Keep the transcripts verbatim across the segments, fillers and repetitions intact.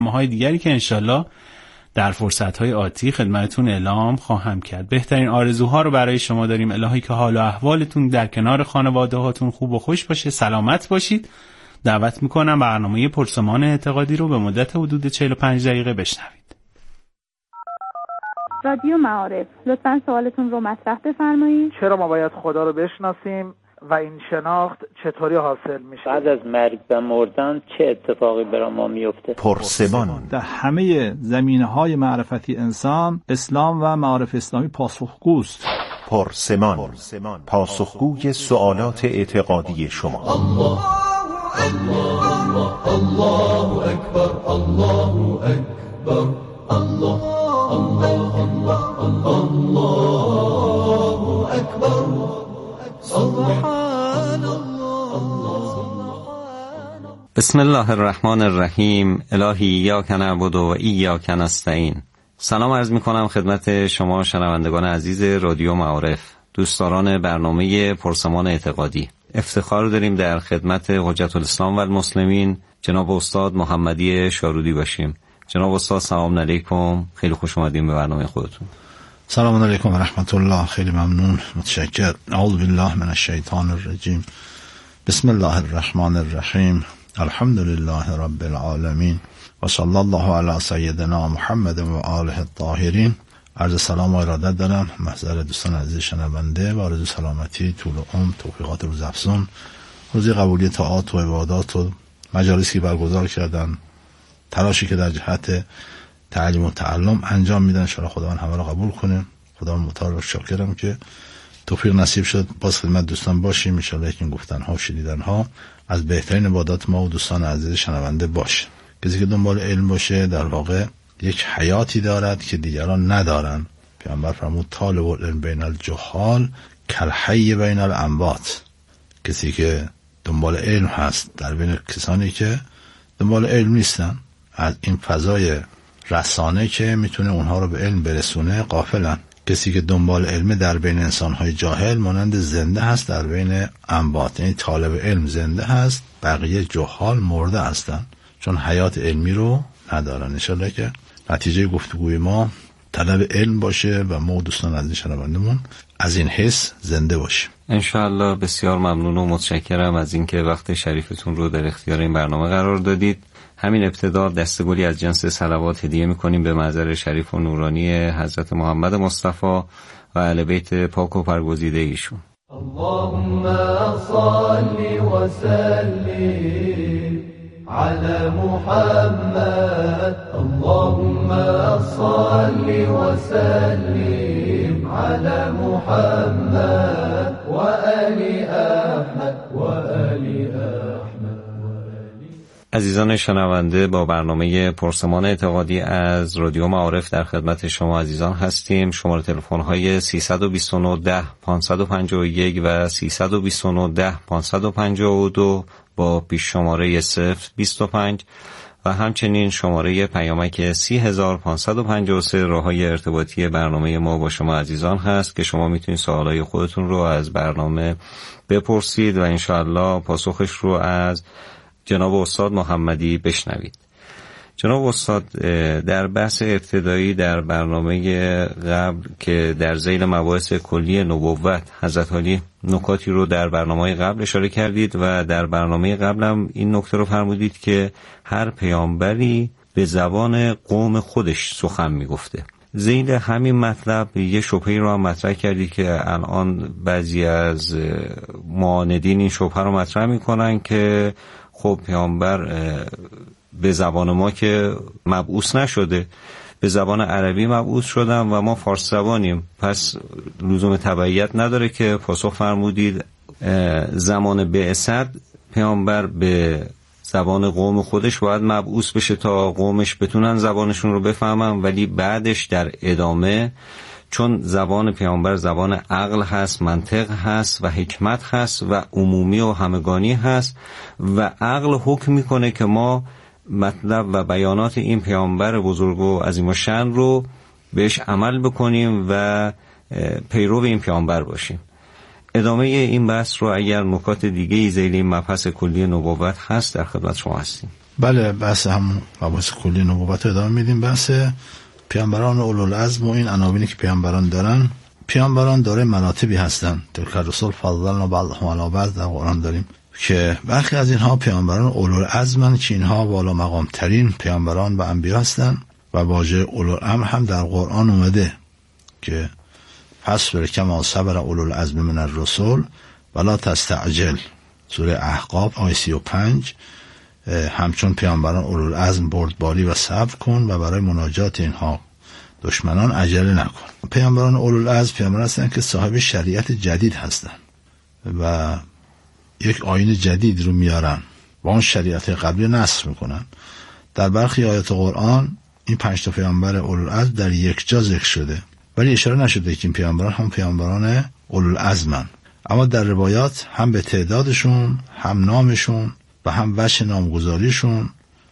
ماهای دیگری که انشالله در فرصت‌های آتی خدمتتون اعلام خواهم کرد. بهترین آرزوها رو برای شما داریم. الهی که حال و احوالتون در کنار خانواده هاتون خوب و خوش باشه، سلامت باشید. دعوت میکنم برنامه پرسمان اعتقادی رو به مدت حدود چهل و پنج دقیقه بشنوید. رادیو معارف، لطفاً سوالتون رو مطرح بفرمایید. چرا ما باید خدا رو بشناسیم و این شناخت چطوری حاصل میشه؟ بعد از مرگ و مردن چه اتفاقی برای ما میفته؟ پرسمان. در همه زمینه‌های معرفتی انسان، اسلام و معارف اسلامی پاسخگوست. پرسمان، پاسخگوی سوالات اعتقادی شما. الله الله الله اکبر، الله اکبر، الله الله الله الله اکبر، سبحان الله. بسم الله الرحمن الرحیم. الهی ایاک نعبد و ایاک نستعین. سلام عرض میکنم خدمت شما شنوندگان عزیز رادیو معارف، دوستداران برنامه پرسمان اعتقادی. افتخار داریم در خدمت حجت الاسلام و المسلمین جناب استاد محمدی شارودی باشیم. جناب استاد سلام علیکم، خیلی خوش اومدین به برنامه خودتون. سلام علیکم و رحمت الله. خیلی ممنون، متشکر. اعوذ بالله من الشیطان الرجیم. بسم الله الرحمن الرحیم. الحمد لله رب العالمین و صلی الله علی سیدنا محمد و آله الطاهرین. عرض سلام و ارادت دارم محضر دوستان عزیز شنونده و آرزو سلامتی، طول عمر، توفیقات روزافزون، روزی قبولی طاعات و عبادات و مجالسی که برگزار کردن، تلاشی که در جهت تعلیم و تعلم انجام میدن، ان شاء الله خداوند همه رو قبول کنه. خداوند متعال و شاکرم که توفیق نصیب شد باز خدمت دوستان باشیم. ان شاء الله که این گفتن‌ها و شنیدن‌ها از بهترین عبادات ما و دوستان عزیز شنونده باشه. کسی که دنبال علم باشه در واقع یک حیاتی دارد که دیگران ندارن. پیامبر فرمود طالب العلم بین الجهال کالحی بین الاموات. کسی که دنبال علم هست در بین کسانی که دنبال علم نیستن، از این فضای رسانه که میتونه اونها رو به علم برسونه غافلن. کسی که دنبال علم در بین انسانهای جاهل مانند زنده هست در بین اموات. یعنی طالب علم زنده هست، بقیه جهال مرده هستن چون حیات علمی رو ندارن. انشالله که نتیجه گفتگوی ما طلب علم باشه و ما دوستان عزیز شنوندمون از این حس زنده باشیم انشالله. بسیار ممنون و متشکرم از اینکه وقت شریفتون رو در اختیار این برنامه قرار دادید. همین ابتدا دستگلی از جنس صلوات هدیه میکنیم به محضر شریف و نورانی حضرت محمد مصطفی و اهل بیت پاک و برگزیده ایشون. اللهم صل و سلم على محمد، اللهم صل و سلم على محمد و آل احمد و آل احمد. عزیزان شنونده، با برنامه پرسمان اعتقادی از رادیو معارف در خدمت شما عزیزان هستیم. شماره تلفن های سیصد و بیست و نه ده پانصد و پنجاه و یک و سیصد و بیست و نه ده پانصد و پنجاه و دو با پیش شماره صفر بیست و پنج و همچنین شماره پیامک سی هزار پانصد و پنجاه و سه راههای ارتباطی برنامه ما با شما عزیزان هست که شما میتونید سوالای خودتون رو از برنامه بپرسید و انشاءالله پاسخش رو از جناب استاد محمدی بشنوید. جناب استاد، در بحث ابتدایی در برنامه قبل که در ذیل مباحث کلی نبوت حضرت علی نکاتی رو در برنامه قبل اشاره کردید و در برنامه قبل هم این نکته رو فرمودید که هر پیامبری به زبان قوم خودش سخن میگفته. ذیل همین مطلب یه شبهه‌ای رو هم مطرح کردید که الان بعضی از معاندین این شبهه رو مطرح میکنن که خب پیامبر به زبان ما که مبعوث نشده، به زبان عربی مبعوث شدن و ما فارس زبانیم، پس لزوم تبعیت نداره که پاسخ فرمودید زمان بعثت پیامبر به زبان قوم خودش باید مبعوث بشه تا قومش بتونن زبانشون رو بفهمن، ولی بعدش در ادامه چون زبان پیامبر زبان عقل هست، منطق هست و حکمت هست و عمومی و همگانی هست و عقل حکم میکنه که ما مطلب و بیانات این پیامبر بزرگ و عظیم و شأن رو بهش عمل بکنیم و پیرو این پیامبر باشیم. ادامه این بحث رو اگر نکات دیگه ای ذیل این مبحث کلی نبوت هست در خدمت شما هستیم. بله، بحث هم مباحث کلی نبوت ادامه میدیم. بحث پیامبران اولوالعزم و این عناوینی که پیامبران دارن. پیامبران داره مراتبی هستن. تلک الرسل فضلنا بعضهم علی بعض در قرآن داریم که برخی از اینها پیامبران اولوالعزمن که اینها بالا مقام ترین پیامبران و انبیا هستن و واژه اولوالامر هم در قرآن اومده که فاصبر کما صبر اولوالعزم من الرسل ولا تستعجل. سوره احقاف آیه سی و پنج. همچون پیامبران اولوالعزم بردباری و صبر کن و برای مناجات اینها دشمنان عجله نکن. پیامبران اولوالعزم پیامبران هستن که صاحب شریعت جدید هستن و یک آیین جدید رو میارن و اون شریعت قبلی نسخ میکنن. در برخی آیات قرآن این پنج تا پیامبر اولوالعزم در یک جا ذکر شده، ولی اشاره نشده که این پیامبران هم پیامبران اولوالعزمن. اما در روایات هم به تعدادشون، هم نامشون و هم وجه نامگذاریشون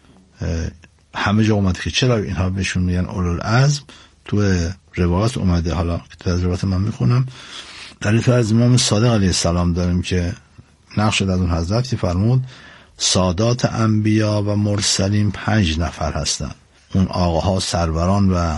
همه جا اومده که چرا اینها بهشون میگن اولوالعزم. تو روایات اومده. حالا که از روایات من میخونم. در این از امام صادق علیه السلام داریم که نقل شد از اون حضرت که فرمود سادات انبیا و مرسلین پنج نفر هستند. اون آقاها سروران و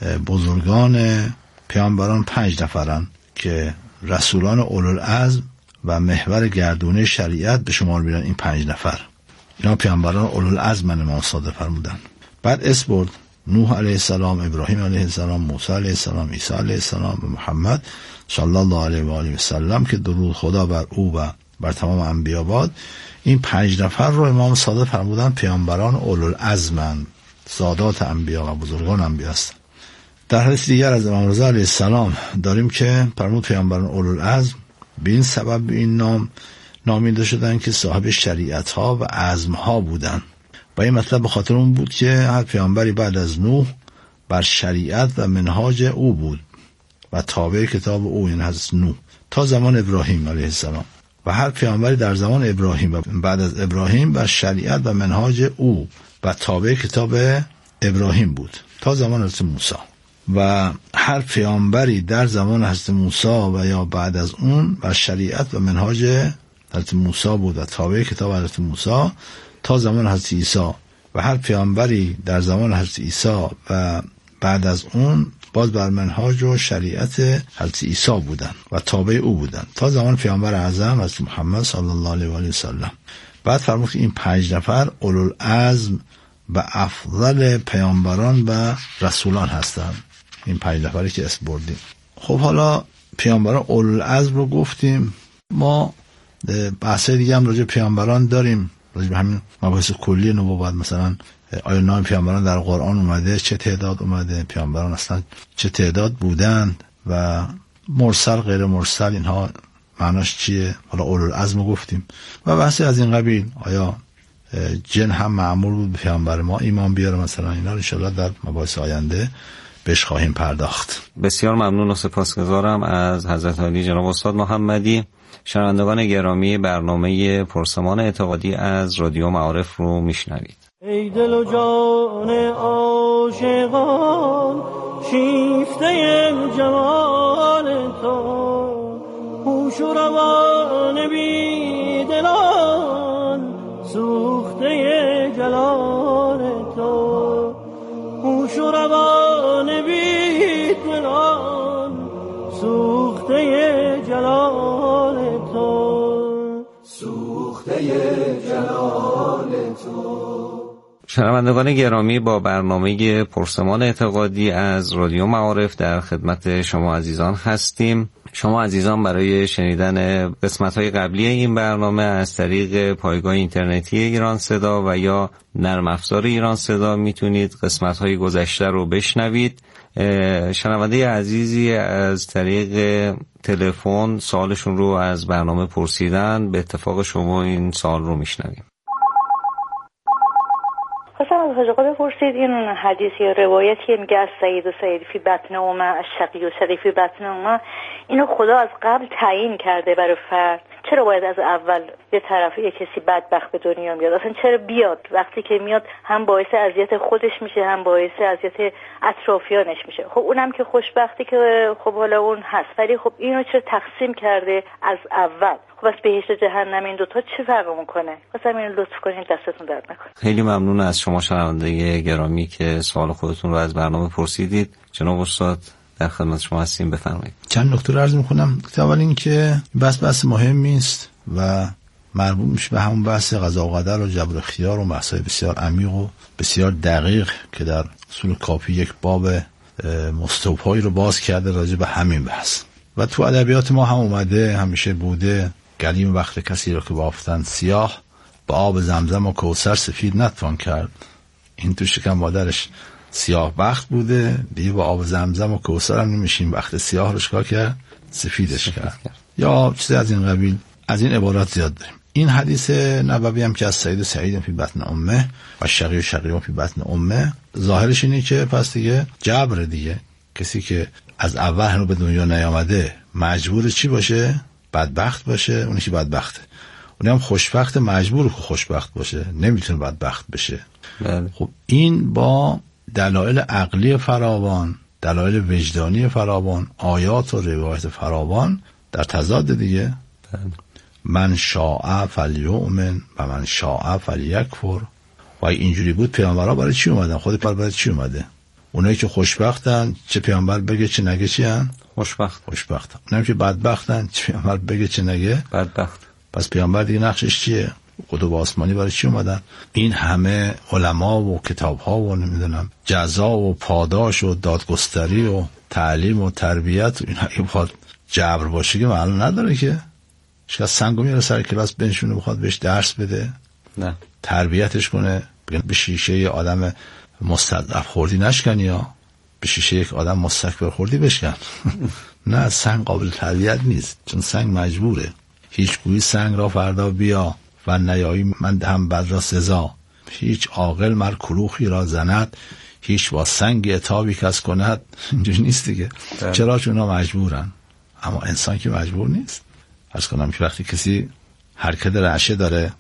بزرگان پیامبران پنج نفرن که رسولان اولوالعزم و محور گردونه شریعت به شمار میرن. این پنج نفر اینا پیامبران اولوالعزم من امام صادق فرمودن. بعد اسم برد نوح علیه السلام، ابراهیم علیه السلام، موسی علیه السلام، عیسی علیه السلام و محمد صلی الله علیه و آله و سلم که درود خدا بر او و بر تمام انبیا باد. این پنج نفر رو امام صادق فرمودن پیامبران اولوالعزمن، سادات انبیا و بزرگان انبیا هستند. در حدیث دیگر از امام رضا علیه السلام داریم که فرمود پیامبران اولوالعزم به این سبب به این نام نامیده شدن که صاحب شریعت ها و عزم ها بودن و این مطلب به خاطر اون بود که هر پیامبری بعد از نوح بر شریعت و منهاج او بود و تابع کتاب او، این حضرت نوح، تا زمان ابراهیم علیه السلام و هر پیامبری در زمان ابراهیم و بعد از ابراهیم بر شریعت و منهاج او و تابع کتاب ابراهیم بود تا زمان حضرت موسی و هر پیامبری در زمان حضرت موسی و یا بعد از اون بر شریعت و منهاج حضرت موسی بود و تابع کتاب حضرت موسی تا زمان حضرت عیسی و هر پیامبری در زمان حضرت عیسی و بعد از اون باز بر منهاج و شریعت حضرت عیسی بودن و تابع او بودن تا زمان پیامبر اعظم حضرت محمد صلی الله علیه و آله و سلم. بعد فرمود که این پنج نفر اولوالعزم و افضل پیامبران و رسولان هستند. این پنج نفری که اسم بردیم. خب حالا پیامبران اولوالعزم رو گفتیم. ما بحث دیگه هم راجع پیامبران داریم، راجع به همین مباحث کلی نبوت. مثلا آیا نام پیامبران در قرآن اومده، چه تعداد اومده، پیامبران اصلا چه تعداد بودند و مرسل غیر مرسل اینها معناش چیه. حالا اولوالعزم گفتیم و بحث از این قبیل. آیا جن هم مأمور بود به پیامبر ما ایمان بیاره مثلا. اینا ان شاءالله در مباحث آینده بهش خواهیم پرداخت. بسیار ممنون و سپاسگزارم از حضرت عالی جناب استاد محمدی. شنوندگان گرامی، برنامه پرسمان اعتقادی از رادیو معارف رو میشنوید. ای دل و جان عاشقان شیفته جمال تو، هوش و روان بی دلان سوخته جلال تو، هوش و روان بی دلان سوخته جلال تو، سوخته جلال تو. شنوندگان گرامی، با برنامه پرسمان اعتقادی از رادیو معارف در خدمت شما عزیزان هستیم. شما عزیزان برای شنیدن قسمت‌های قبلی این برنامه از طریق پایگاه اینترنتی ایران صدا و یا نرم افزار ایران صدا میتونید قسمت‌های گذشته رو بشنوید. شنونده عزیزی از طریق تلفن سوالشون رو از برنامه پرسیدن. به اتفاق شما این سوال رو میشنویم. خواستم از حاج آقا بپرسید این حدیث یا روایتی میگه از سعید و سعید فی بطن اومه، از شقی و شقی فی بطن اومه، اینو خدا از قبل تعیین کرده برای فرد. چرا باید از اول یه طرف یه کسی بدبخت به دنیا بیاد؟ اصلا چرا بیاد؟ وقتی که میاد هم باعث اذیت خودش میشه هم باعث اذیت اطرافیانش میشه. خب اونم که خوشبختی که خب حالا اون هست، ولی خب اینو چرا تقسیم کرده از اول؟ خب از بهشت و جهنم این دوتا چه فرق میکنه؟ واسه همین لطف کنین دستتون درد نکنه. خیلی ممنون از شما شنونده گرامی که سوال خودتون رو از برنامه پرسیدید. جناب استاد در خدمت شما هستیم، بفرمایید. چند نکته رو عرض میکنم. اول این که بس بس مهمی است و مربوط میشه به همون بحث قضا و قدر و جبر و خیار و بحث‌های بسیار عمیق و بسیار دقیق که در اصول کافی یک باب مستوپایی رو باز کرده راجع به همین بحث. و تو ادبیات ما هم اومده، همیشه بوده، گلیم وقت کسی رو که بافتن سیاه، با آب زمزم و کوثر سفید نتوان کرد. این تو شکم مادرش سیاه بخت بوده، دیگه با آب زمزم و کوثر هم نمیشیم وقت سیاه رو شکار کرد سفیدش کرد. یا چیزی از این قبیل. از این عبارات زیاد داریم. این حدیث نبوی هم که از سعید و سعید فی بطن امه و شقی و شقی فی بطن امه، ظاهرش اینه که پس دیگه جبر دیگه، کسی که از اول هنو به دنیا نیامده مجبور چی باشه؟ بدبخت باشه. اونی که بدبخته، اونی هم خوشبخت مجبور که خوشبخت باشه، نمیتونه بدبخت بشه. بله. خب این با دلایل عقلی فراوان، دلایل وجدانی فراوان، آیات و روایت فراوان در تضاد دیگه. بله. من شاء فلیؤمن و من شاء فلیکفر. و اینجوری بود پیامبرها برای چی اومدن؟ خود پیامبر برای چی اومده؟ اونایی که خوشبختن چه پیامبر بگه چه نگه چی هن؟ خوشبخت. خوشبختن. اونایی که بدبختن چه پیامبر بگه چه نگه؟ بدبخت. پس پیامبر دیگه نقشش چیه؟ کتب آسمانی برای چی اومدن؟ این همه علما و کتاب‌ها و نمیدونم جزا و پاداش و دادگستری و تعلیم و تربیت و اینا اگه بخواد جبر باشه که معلوم نداره که. شاید سنگو میاره سر کلاس بنشونه بخواد بهش درس بده، نه تربیتش کنه، بگن به شیشه یه آدم مستضعف خوردی نشکنی یا به شیشه یک آدم مستکبر خوردی بشکن. نه، سنگ قابل تربیت نیست، چون سنگ مجبوره. هیچ گویی سنگ را فردا بیا و نیایی من دهم بد را سزا. هیچ عاقل مر کلوخی را زند، هیچ با سنگ عتابی کس کند. اینجوری نیست دیگه. چرا؟ چون اونا مجبورن، اما انسان که مجبور نیست. عرض کنم که وقتی کسی حرکت رعشه داره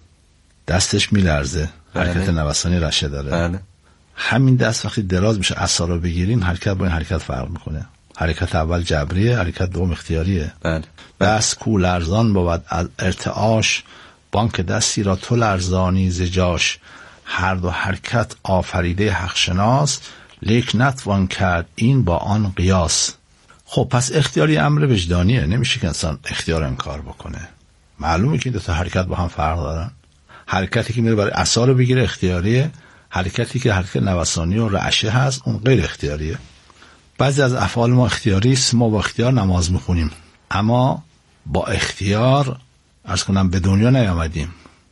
دستش میلرزه، حرکت نوسانی رعشه داره. بله. همین دست وقتی دراز میشه عصا رو بگیریم، حرکت با این حرکت فرق میکنه. حرکت اول جبریه، حرکت دوم اختیاریه. بله. بس کو لرزان بود از ارتعاش، بانک دستی را تو لرزانی ز جاش. هر دو حرکت آفریده حق شناس، لیک نتوان کرد این با آن قیاس. خب پس اختیاری امر وجدانیه، نمیشه که انسان اختیار انکار بکنه. معلومه که این دو تا حرکت با هم فرق دارن. حرکتی که میره برای عصا رو بگیره اختیاریه، حرکتی که حرکت نوسانی و رعشه هست اون غیر اختیاریه. بعضی از افعال ما اختیاری است، ما با اختیار نماز میخونیم، اما با اختیار عرض کنم به دنیا نیامدیم.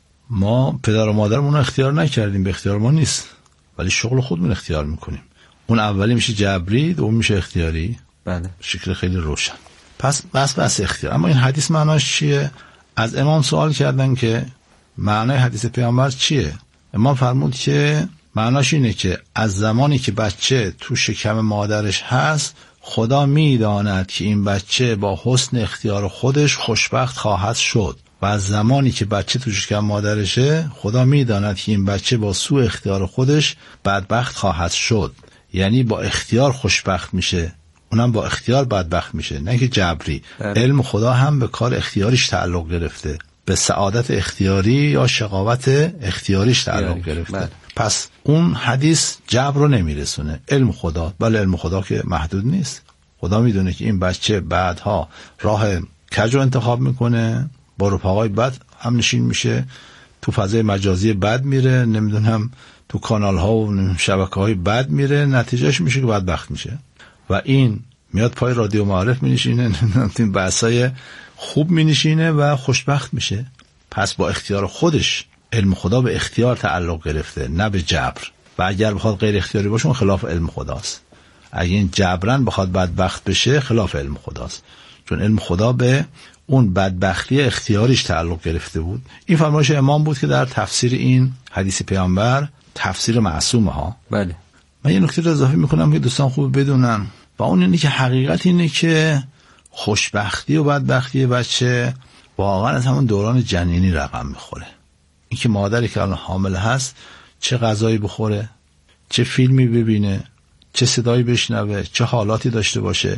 ما پدر و مادرمون رو اختیار نکردیم، به اختیار ما نیست، ولی شغل خودمون اختیار میکنیم. اون اولی میشه جبری، دوم میشه اختیاری. بله. شکل خیلی روشن. پس بس بس اختیار. اما این حدیث معناش چیه؟ از امام سوال کردن که معنای حدیث پیامبر چیه؟ امام فرمود که معناش اینه که از زمانی که بچه تو شکم مادرش هست، خدا میداند که این بچه با حسن اختیار خودش خوشبخت خواهد شد، و از زمانی که بچه تو شکم مادرشه، خدا میداند که این بچه با سوء اختیار خودش بدبخت خواهد شد. یعنی با اختیار خوشبخت میشه، اونم با اختیار بدبخت میشه، نه که جبری. بله. علم خدا هم به کار اختیاریش تعلق گرفته، به سعادت اختیاری یا شقاوت اختیاریش تعلق گرفته. بله. پس اون حدیث جبر رو نمیرسونه، علم خدا. بله علم خدا که محدود نیست. خدا میدونه که این بچه بعدها راه کج رو انتخاب میکنه، با رفقای بد هم نشین میشه، تو فضای مجازی بد میره، نمیدونم تو کانال ها و شبکه های بد میره، نتیجهش میشه که بدبخت میشه. و این میاد پای رادیو معارف مینشینه، نمیدونم بحثای خوب مینشینه و خوشبخت میشه. پس با اختیار خودش، علم خدا به اختیار تعلق گرفته، نه به جبر. و اگر بخواد غیر اختیاری باشه، خلاف علم خداست. اگه این جبران بخواد بدبخت بشه، خلاف علم خداست، چون علم خدا به اون بدبختی اختیاریش تعلق گرفته بود. این فرمایش امام بود که در تفسیر این حدیث پیامبر، تفسیر معصومه ها. بله. من یه نکته رو اضافه میکنم که دوستان خوب بدونن، و اون اینه که حقیقت اینه که خوشبختی و بدبختی بچه واقعا از همون دوران جنینی رقم میخوره. این که مادری که الان حامل هست چه غذایی بخوره، چه فیلمی ببینه، چه صدایی بشنوه، چه حالاتی داشته باشه،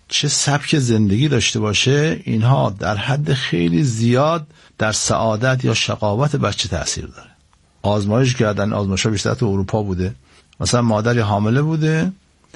چه سبک زندگی داشته باشه، اینها در حد خیلی زیاد در سعادت یا شقاوت بچه تأثیر داره. آزمایش کردن، آزمایش‌ها بیشتر تو اروپا بوده. مثلا مادری حامله بوده،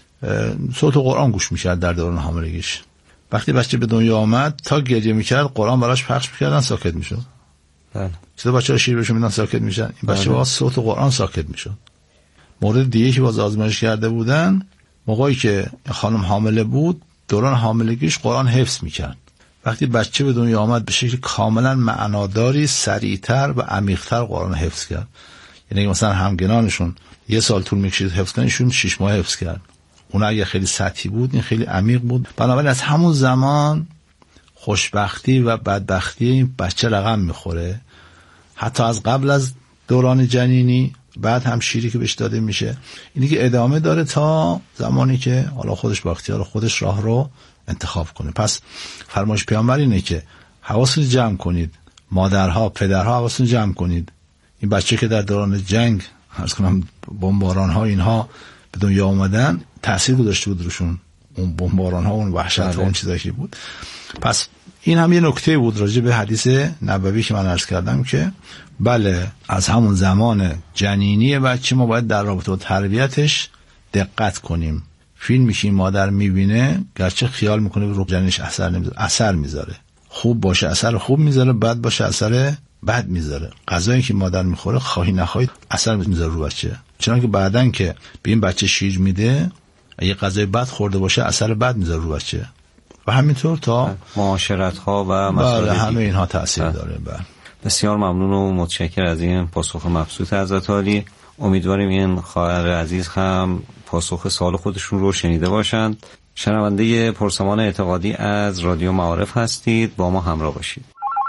صوت قرآن گوش می‌کرد در دوران حاملگیش. وقتی بچه به دنیا آمد تا گریه می‌کرد قرآن براش پخش می‌کردن، ساکت می‌شد. بله. چطور بچه‌ها شیر بهشون میدن ساکت میشن؟ این بچه با صوت قرآن ساکت می‌شد. مورد دیگه که باز آزمایش کرده بودن، موقعی که خانم حامله بود دوران حاملگیش قرآن حفظ می‌کرد. وقتی بچه به دنیا آمد به شکل کاملا معناداری سریعتر و عمیق‌تر قرآن حفظ کرد. یعنی مثلا همگنانشون یه سال طول می‌کشید حفظ کننشون شش ماه حفظ کرد. اون اگه خیلی سطحی بود این خیلی عمیق بود. بنابراین از همون زمان خوشبختی و بدبختی این بچه رقم میخوره، حتی از قبل از دوران جنینی، بعد هم شیری که بهش داده میشه، اینی که ادامه داره تا زمانی که حالا خودش با اختیار خودش راه رو انتخاب کنه. پس فرمایش پیامبر اینه که حواستون جمع کنید، مادرها پدرها حواستون جمع کنید. این بچه که در دوران جنگ عرض کنم بمباران ها اینها به دنیا اومدن تأثیر گذاشته بود روشون، اون بمباران ها، اون وحشت و اون چیزایی که بود. پس این هم یه نکته بود راجع به حدیث نبوی که من عرض کردم که بله از همون زمان جنینی بچه ما باید در رابطه با تربیتش دقت کنیم. فیلمی که مادر میبینه گرچه خیال میکنه رو جنینش اثر نمیذاره، اثر میذاره. خوب باشه اثر خوب میذاره، بد باشه اثر بد میذاره. غذایی که مادر میخوره خواهی نخواهی اثر میذاره رو بچه. چون که بعدن که به این بچه شیر میده اگه غذای بد خورده باشه اثر بد میذاره رو بچه و همینطور تا معاشرت ها و مسائل بله همه اینها تأثیر بله. داره. بله. بسیار ممنون و متشکر از این پاسخ مبسوط حضرت عالی. امیدواریم این خواهر عزیز هم پاسخ سوال خودشون رو شنیده باشند. شنونده پرسمان اعتقادی از رادیو معارف هستید، با ما همراه باشید.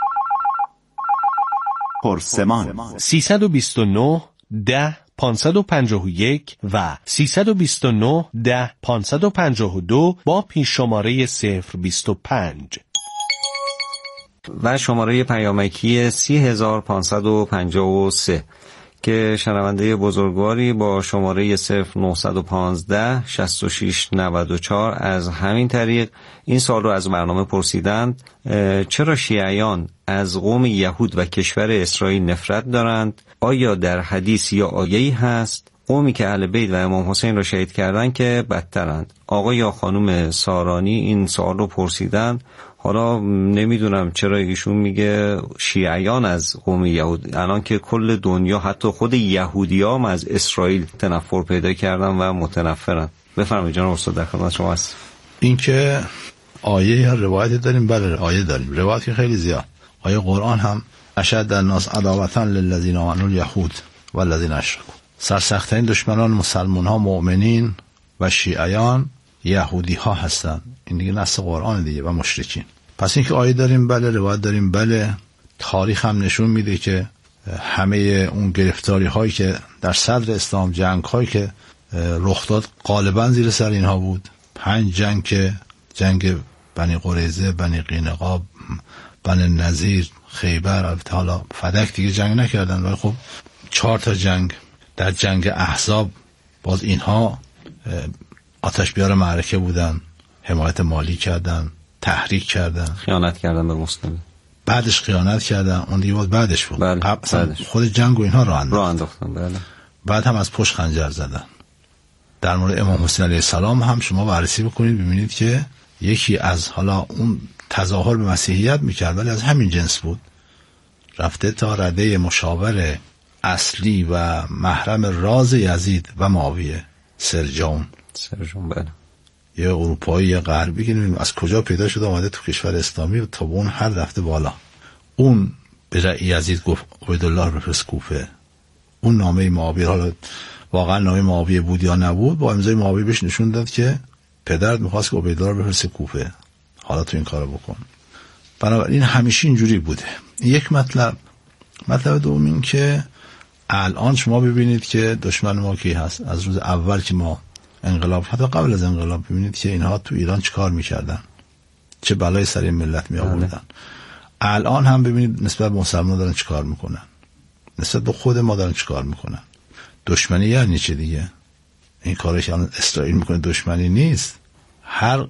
پرسمان سیصد و بیست و نه ده پانصد و پنجاه و یک و سیصد و بیست و نه ده پانصد و پنجاه و دو با پیش شماره صفر بیست و پنج و شماره پیامکی سی هزار پانصد و پنجاه و سه که شنونده بزرگواری با شماره صفر نهصد و پانزده شصت و شش نود و چهار از همین طریق این سال رو از برنامه پرسیدند چرا شیعیان از قوم یهود و کشور اسرائیل نفرت دارند؟ آیا در حدیث یا آیه‌ای هست قومی که اهل بیت و امام حسین را شهید کردند که بدترند؟ آقا یا خانم سارانی این سوال رو پرسیدن. حالا نمیدونم چرا ایشون میگه شیعیان از قوم یهود، الان که کل دنیا حتی خود یهودی‌ها هم از اسرائیل تنفر پیدا کردن و متنفرن. بفرمایید جناب استاد، در خدمت شما هست. این که آیه یا روایت داریم، بله آیه داریم، روایت که خیلی زیاد. آیه قرآن هم اشد الناس عداوة للذین آمنوا الیهود والذین اشرکوا، سرسخت‌ترین دشمنان مسلمان ها مؤمنین و شیعیان یهودی ها هستن. این دیگه نص قرآن دیگه و مشرکین. پس این که آیه داریم بله، روایت داریم بله. تاریخ هم نشون میده که همه اون گرفتاری هایی که در صدر اسلام، جنگ هایی که رخ داد غالبا زیر سر اینها بود. پنج جنگ که جنگ بنی قریظه، بنی قینقاع، بنی نظیر، خیبر، البته حالا فدک دیگه جنگ نکردن ولی خب چهار تا جنگ. در جنگ احزاب باز اینها آتش بیار معرکه بودن، حمایت مالی کردن، تحریک کردن، خیانت کردن به مسلمین، بعدش خیانت کردن. اون دیگه باز بعدش بود. بله. بعدش. خود جنگ و اینها راه انداختن. راه انداختن بله. بعد هم از پشت خنجر زدن. در مورد امام حسین علیه السلام هم شما بررسی بکنید ببینید که یکی از حالا اون تظاهر به مسیحیت میکرد ولی از همین جنس بود، رفته تا رده مشاور اصلی و محرم راز یزید و معاویه، سرجون سرجون بله، یه اروپایی غربی که نمیدونم از کجا پیدا شده آمده تو کشور اسلامی و تا اون هر رفته بالا. اون به یزید گفت عبیدالله رو بفرست کوفه. اون نامه معاویه، حالا واقعا نامه معاویه بود یا نبود، با امضای معاویه بهش نشون داد که پدرت میخواست که عبیدالله رو بفرست کوفه، حالا تو این کارو بکن. بنابراین همیشه اینجوری بوده. یک مطلب. مطلب دوم این که الان شما ببینید که دشمن ما کی هست. از روز اول که ما انقلاب، حتی قبل از انقلاب، ببینید که اینها تو ایران چیکار میکردن، چه بلای سر این ملت می آوردن. الان هم ببینید نسبت به مسلمان دارن چیکار میکنن، نسبت به خود ما دارن چیکار میکنن. دشمنی یعنی چه دیگه؟ این کارش الان اسرائیل میکنه دشمنی نیست. هر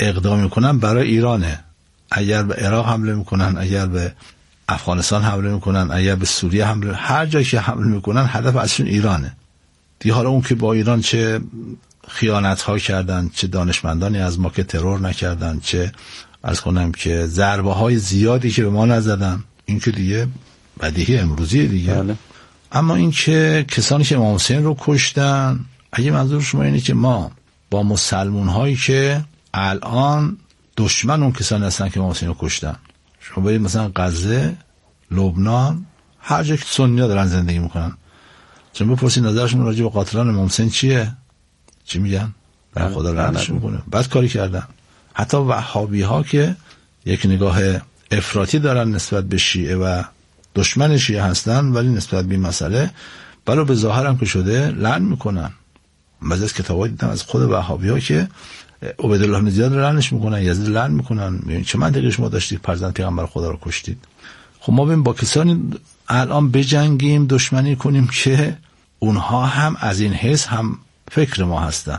اقدام میکنن برای ایرانه. اگر به عراق حمله میکنن، اگر به افغانستان حمله میکنن، اگر به سوریه حمله، هر جایی که حمله میکنن هدف اصلیشون ایرانه. دیگه حالا اون که با ایران چه خیانت ها کردن، چه دانشمندانی از ما که ترور نکردن، چه عرض کنم که ضربه های زیادی که به ما نزدن، این که دیگه بدیهی امروزی دیگه. بله. اما این که کسانی که امام حسین رو کشتن، اگه منظور شما اینه که ما با مسلمون هایی که الان دشمن اون کسانی هستن که امام حسین رو کشتن، شما برید مثلا غزه، لبنان، هر جا که سنی ها دارن زندگی میکنن، چون بپرسید نظرشون راجع به قاتلان امام حسین چیه؟ چی میگن؟ بله خدا لعنتش میکنه. بد کاری کردن. حتی وهابی ها که یک نگاه افراطی دارن نسبت به شیعه و دشمن شیعه هستن، ولی نسبت به این مسئله بلا به ظاهر هم که شده لعن میکنن. بعضی از کتابای دیدم از خود وهابی ها که عبیدالله بن زیاد لعنش میکنن، یزید لعن میکنن. میگن چه منطقی شما داشتید فرزند پیغمبر خدا رو کشتید؟ خب ما ببین با کسانی الان بجنگیم، دشمنی کنیم که اونها هم از این حیث هم فکر ما هستن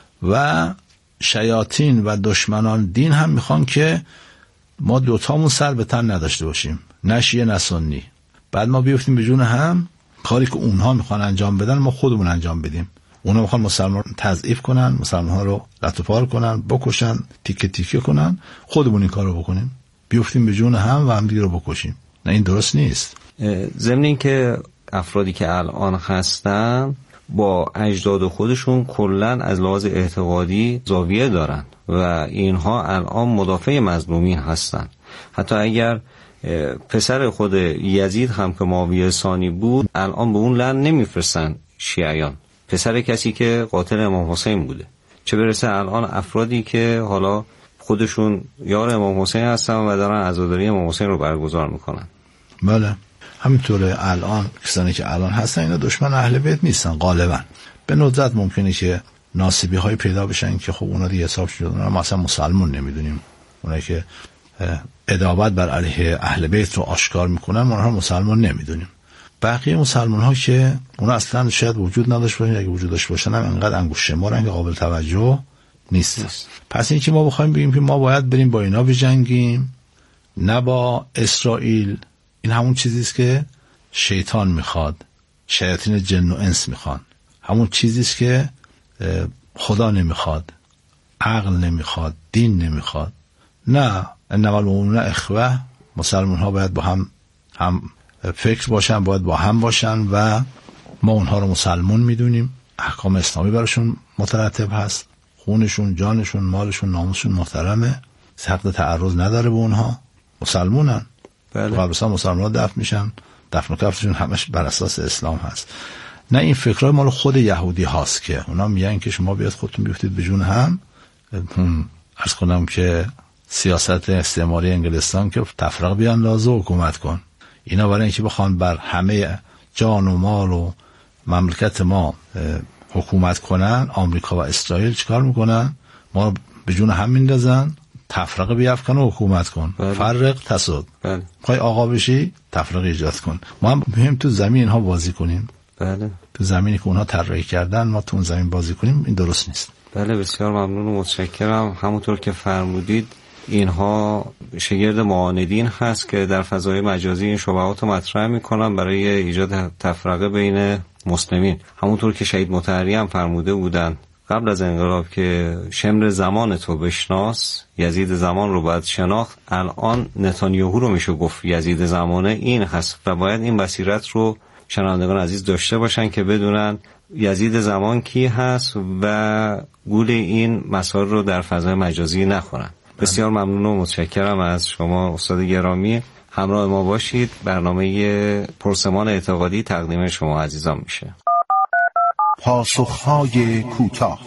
و شیاطین و دشمنان دین هم میخوان که ما دوتامون سر به تن نداشته باشیم، نه شیعه نه سنی. بعد ما بیفتیم به جون هم، کاری که اونها میخوان انجام بدن ما خودمون انجام بدیم. اونا میخوان مسلمان رو تضعیف کنن، مسلمان ها رو لط و پار کنن، بکشن، تیکه تیکه کنن، خودمون این کار رو بکنیم، بیفتیم به جون هم و هم دیگه رو بکشیم. نه این درست نیست. ضمن این که افرادی که الان هستن با اجداد خودشون کلن از لحاظ اعتقادی زاویه دارن و اینها الان مدافع مظلومین هستن. حتی اگر پسر خود یزید هم که معاویه ثانی بود، الان به اون لعن نمیفرستن شیعیان، پسر کسی که قاتل امام حسین بوده. چه برسه الان افرادی که حالا خودشون یار امام حسین هستن و دارن عزاداری امام حسین رو برگزار میکنن. بله همینطوره. الان کسانی که الان هستن اینا دشمن اهل بیت نیستن غالبا. به ندرت ممکنه که ناسبی های پیدا بشن که خب اونا دیگه حساب شده، اونا ما اصلا مسلمان نمیدونیم، اونایی که ادابت بر علیه اهل بیت رو آشکار میکنن ما اونها مسلمان نمیدونیم. بقیه مسلمان ها که اونا اصلا شاید وجود نداشته باشن، اگه وجود داشته باشن هم انقدر انگوش شمارن که قابل توجه نیست. نیست. پس این که ما بخوایم بگیم که ما باید بریم با اینا بجنگیم نه با اسرائیل، این همون چیزیست که شیطان میخواد، شیاطین جن و انس میخوان. همون چیزیست که خدا نمیخواد، عقل نمیخواد، دین نمیخواد. نه، انما المؤمنون اخوه، مسلمان ها باید با هم هم فکر باشن، باید با هم باشن و ما اونها رو مسلمان میدونیم. احکام اسلامی براشون مترتب هست، خونشون، جانشون، مالشون، ناموسشون محترمه، حق تعرض نداره به اونها، مسلمونن. بله. قبرستان مسلمان ها دفن میشن، دفن و کفتشون همش بر اساس اسلام هست. نه این فکرهای مال خود یهودی هاست که اونا میگن که شما بیاد خودتون بیفتید به جون هم. عرض کنم که سیاست استعماری انگلستان که تفرق بیاندازه و حکومت کن، اینا برای اینکه بخوان بر همه جان و مال و مملکت ما حکومت کنن، آمریکا و اسرائیل چیکار میکنن؟ ما به جون هم میندازن، تفرقه بیافکن و حکومت کن. بله. فرق تسود. بله. خواهی آقا بشی تفرقه ایجاد کن. ما هم مهم تو زمین ها بازی کنیم. بله. تو زمینی که اونها طراحی کردن ما تو اون زمین بازی کنیم، این درست نیست. بله بسیار ممنون و متشکرم. همونطور که فرمودید اینها شگرد معاندین هست که در فضای مجازی این شبهات رو مطرح میکنن برای ایجاد تفرقه بین مسلمین. همونطور که شهید مطهری هم فرموده بودن قبل از انقلاب که شمر زمان تو بشناس، یزید زمان رو باید شناخت. الان نتانیاهو رو میشه گفت یزید زمانه این هست و باید این بصیرت رو شنوندگان عزیز داشته باشن که بدونن یزید زمان کی هست و گول این مسائل رو در فضای مجازی نخورن. بسیار ممنون و متشکرم از شما استاد گرامی. همراه ما باشید. برنامه پرسمان اعتقادی تقدیم شما عزیزان میشه. پاسخهای کوتاه.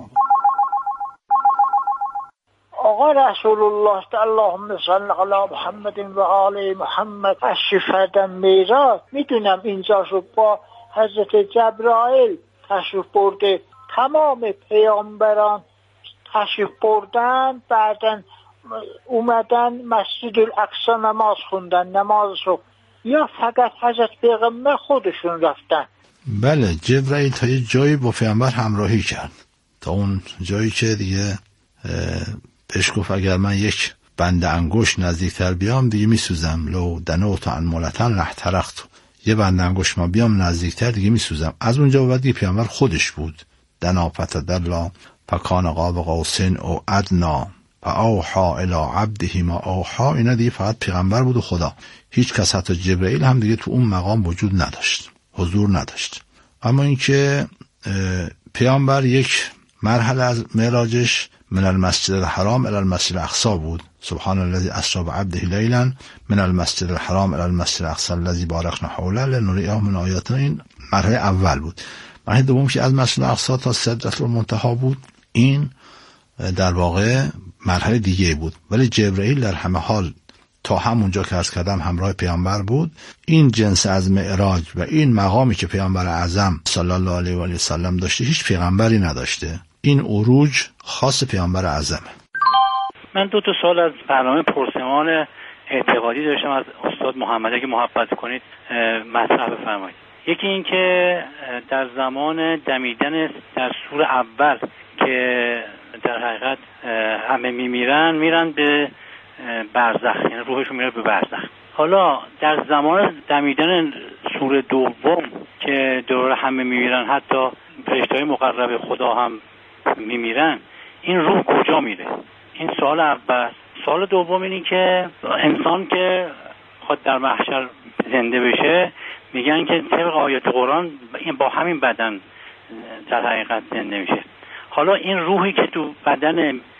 آقا رسول الله اللهم صل علی محمد و آل محمد تشریف بردن میراث. میدونم اینجا رو با حضرت جبرائیل تشریف برده، تمام پیامبران تشریف بردن، بعدن اومدن مسجد الاقصی نماز خوندن نماز رو، یا فقط حضرت پیغمبر خودشون رفتن؟ بله، جبرائیل تا یه جایی با پیامبر همراهی کرد، تا اون جایی که دیگه بهش گفت اگر من یک بند انگشت نزدیکتر بیام دیگه میسوزم، لو دنوت عن ملتن لحترقت، یه بند انگشت ما بیام نزدیکتر دیگه میسوزم. از اونجا بعد دیگه پیامبر خودش بود. دنا فتدلا فکان قاب قوسین او ادنا فاوحا الی عبده ما اوحا. اینا دیگه فقط پیغمبر بود و خدا. هیچ کس حتی جبرئیل هم دیگه تو اون مقام وجود نداشت، حضور نداشت. اما اینکه پیامبر یک مرحله از معراجش من المسجد الحرام الی المسجد الاقصی بود. سبحان الذی اسری بعبده لیلا من المسجد الحرام الی المسجد الاقصی الذی بارکنا حوله لنریه من آیاتنا. این مرحله اول بود. مرحله دوم که از مسجد الاقصی تا سدرة المنتهی بود، این در واقع مرحله دیگه بود. ولی جبرئیل در همه حال تا همونجا که عرض کردم همراه پیامبر بود. این جنس از معراج و این مقامی که پیامبر اعظم صلی الله علیه و آله و سلم داشته هیچ پیغمبری نداشته. این عروج خاص پیامبر اعظمه. من دو تا سوال از برنامه پرسمان اعتقادی داشتم از استاد محمد، اگه محبت کنید مطرح بفرمایید. یکی این که در زمان دمیدن در سور اول که در حقیقت همه میمیرن میرن به برزخ، یعنی روحشون میره به برزخ. حالا در زمان دمیدن سور دوم که دور همه میمیرن، حتی فرشته‌های مقرب خدا هم میمیرن، این روح کجا میره؟ این سوال اول. سوال دوم اینی که انسان که خود در محشر زنده بشه، میگن که طبق آیات قرآن با همین بدن در حقیقت زنده میشه. حالا این روحی که تو بدن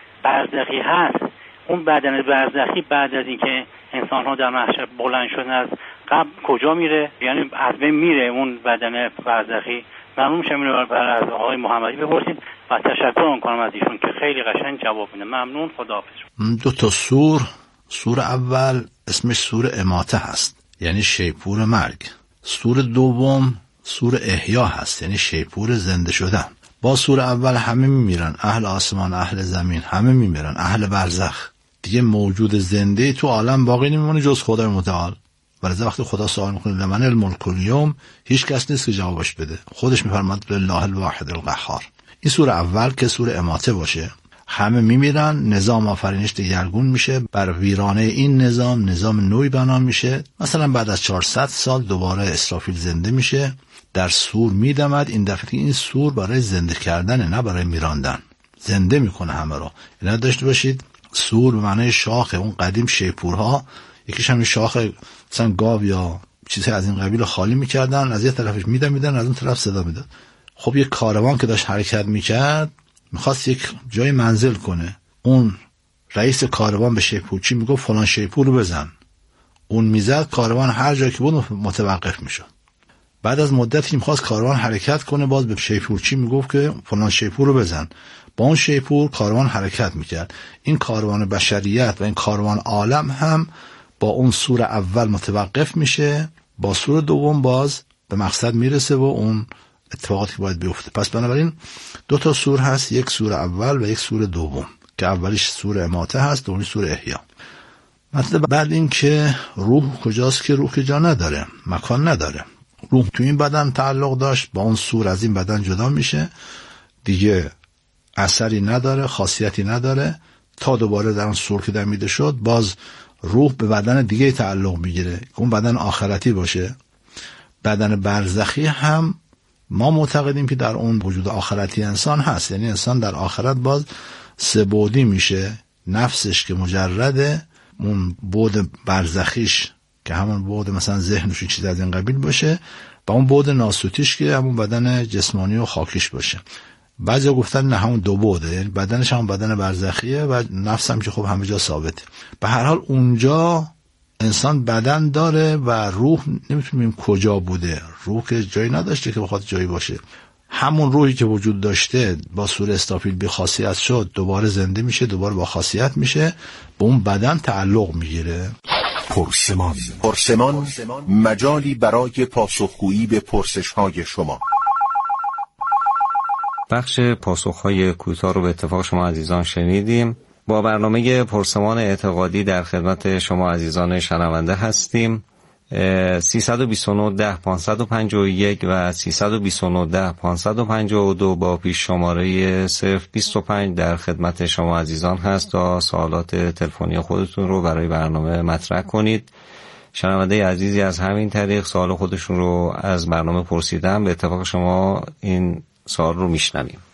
برزخی هست، اون بدن برزخی بعد از اینکه انسان ها در محشر بلند شدن از قبل کجا میره؟ یعنی از بین میره اون بدن برزخی؟ ممنون میشم اینو از آقای محمدی بپرسید و تشکر کنم از ایشون که خیلی قشنگ جواب میده. ممنون، خداحافظ. دو تا سور، سور اول اسمش سور اماته هست، یعنی شیپور مرگ. سور دوم سور احیا هست، یعنی شیپور زنده شدن. با سور اول همه میمیرن، اهل آسمان، اهل زمین، همه میمیرن، اهل برزخ. دیگه موجود زنده تو عالم باقی نمیمونه جز خدای متعال. ولی وقتی خدا سوال میکنه لمن الملک اليوم، هیچ کس نیست که جوابش بده. خودش میفرماد لله الواحد القهار. این سور اول که سور اماته باشه، همه میمیرن، نظام آفرینش دگرگون میشه، بر ویرانه این نظام نظام نوعی بنا میشه. مثلا بعد از چهارصد سال دوباره اسرافیل زنده میشه، در سور میدمد. این دفعه این سور برای زنده کردن، نه برای میراندن. زنده میکنه همه رو. اینا داشته باشید سور به معنی شاخه. اون قدیم شیپورها یکیش همین شاخ مثلا گاو یا چیزی از این قبیل خالی میکردن، از یه طرفش میدمیدن، از اون طرف صدا میداد. خب یک کاروان که داشت حرکت میکرد میخواست یک جای منزل کنه، اون رئیس کاروان به شیپورچی میگفت فلان شیپور رو بزن. اون میزد، کاروان هر جا که بود متوقف میشد. بعد از مدتی میخواست کاروان حرکت کنه، باز به شیپورچی میگفت که فلان شیپور رو بزن. با اون شیپور کاروان حرکت میکرد. این کاروان بشریت و این کاروان عالم هم با اون سور اول متوقف میشه، با سور دوم باز به مقصد میرسه و اون اتفاقاتی که باید بیفته. پس بنابراین دو تا سور هست، یک سور اول و یک سور دوم که اولیش سور اماته هست، دومی سور احیا. مطلب بعد این که روح کجاست؟ که روح که جا نداره، مکان نداره. روح تو این بدن تعلق داشت، با اون سور از این بدن جدا میشه، دیگه اثری نداره، خاصیتی نداره، تا دوباره در اون سور که دمیده شد باز روح به بدن دیگه تعلق میگیره، اون بدن آخرتی باشه. بدن برزخی هم ما معتقدیم که در اون وجود آخرتی انسان هست، یعنی انسان در آخرت باز سه بعدی میشه. نفسش که مجرده، اون بعد برزخیش که همون بعد مثلا ذهنش و چیز از این قبیل باشه، با اون بعد ناسوتیش که همون بدن جسمانی و خاکیش باشه. بعضی گفتن نه همون دو بعده، یعنی بدنش هم بدن برزخیه و نفس هم که خب همه جا ثابته. به هر حال اونجا انسان بدن داره و روح نمیتونیم کجا بوده. روح که جایی نداشته که بخواد جایی باشه. همون روحی که وجود داشته با سور استافیل بی خاصیت شد، دوباره زنده میشه، دوباره با خاصیت میشه، به اون بدن تعلق میگیره. پرسمان پرسمان مجالی برای پاسخگویی به پرسش‌های شما. بخش پاسخ‌های کوتاه رو به اتفاق شما عزیزان شنیدیم. با برنامه پرسمان اعتقادی در خدمت شما عزیزان شنونده هستیم. سیصد و بیست و نه ده پانصد و پنجاه و یک و سیصد و بیست و نه ده پانصد و پنجاه و دو با پیش شماره صفر بیست و پنج در خدمت شما عزیزان هست تا سوالات تلفنی خودتون رو برای برنامه مطرح کنید. شنونده عزیزی از همین طریق سوال خودشون رو از برنامه پرسیدن، به اتفاق شما این سوال رو میشنویم.